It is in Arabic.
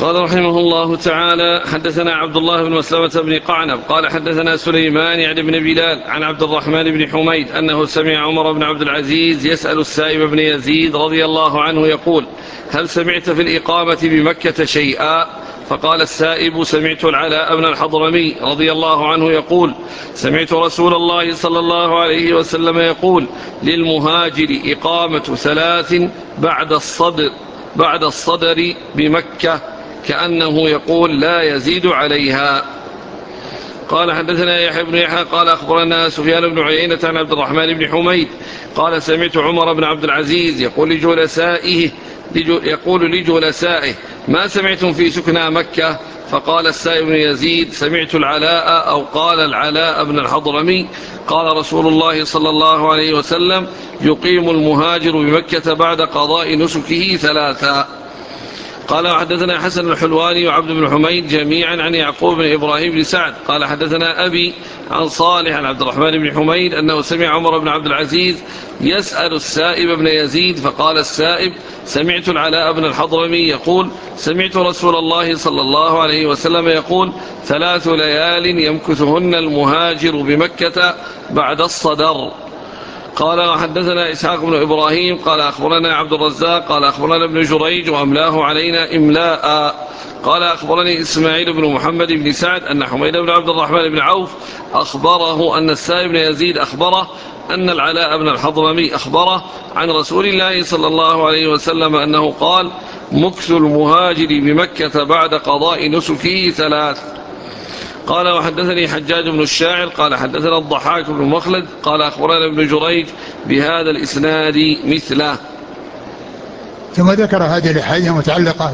قال رحمه الله تعالى: حدثنا عبد الله بن مسلمة بن قعنب قال حدثنا سليمان يعني بن بلال عن عبد الرحمن بن حميد أنه سمع عمر بن عبد العزيز يسأل السائب بن يزيد رضي الله عنه يقول: هل سمعت في الإقامة بمكة شيئا؟ فقال السائب: سمعت العلاء بن الحضرمي رضي الله عنه يقول: سمعت رسول الله صلى الله عليه وسلم يقول: للمهاجر إقامة 3 بعد الصدر بمكة، كأنه يقول: لا يزيد عليها. قال حدثنا يحيى بن يحيى قال أخبرنا سفيان بن عيينة عن عبد الرحمن بن حميد قال: سمعت عمر بن عبد العزيز يقول لجلسائه: ما سمعتم في سكنى مكة؟ فقال السائب بن يزيد: سمعت العلاء أو قال العلاء بن الحضرمي قال رسول الله صلى الله عليه وسلم: يقيم المهاجر بمكة بعد قضاء نسكه 3. قال وحدثنا حسن الحلواني وعبد بن حميد جميعا عن يعقوب بن إبراهيم بن سعد قال حدثنا أبي عن صالح عن عبد الرحمن بن حميد أنه سمع عمر بن عبد العزيز يسأل السائب بن يزيد فقال السائب: سمعت العلاء بن الحضرمي يقول: سمعت رسول الله صلى الله عليه وسلم يقول: 3 ليال يمكثهن المهاجر بمكة بعد الصدر. قال وحدثنا إسحاق بن إبراهيم قال أخبرنا عبد الرزاق قال أخبرنا ابن جريج وأملاه علينا إملاء. قال أخبرني إسماعيل بن محمد بن سعد أن حميد بن عبد الرحمن بن عوف أخبره أن السائب بن يزيد أخبره أن العلاء بن الحضرمي أخبره عن رسول الله صلى الله عليه وسلم أنه قال: مكث المهاجر بمكة بعد قضاء نسكه 3. قال وحدثني حجاج بن الشاعر قال حدثنا الضحاك بن مخلد قال أخبرنا ابن جريج بهذا الإسناد مثله. ثم ذكر هذه الأحاديث المتعلقة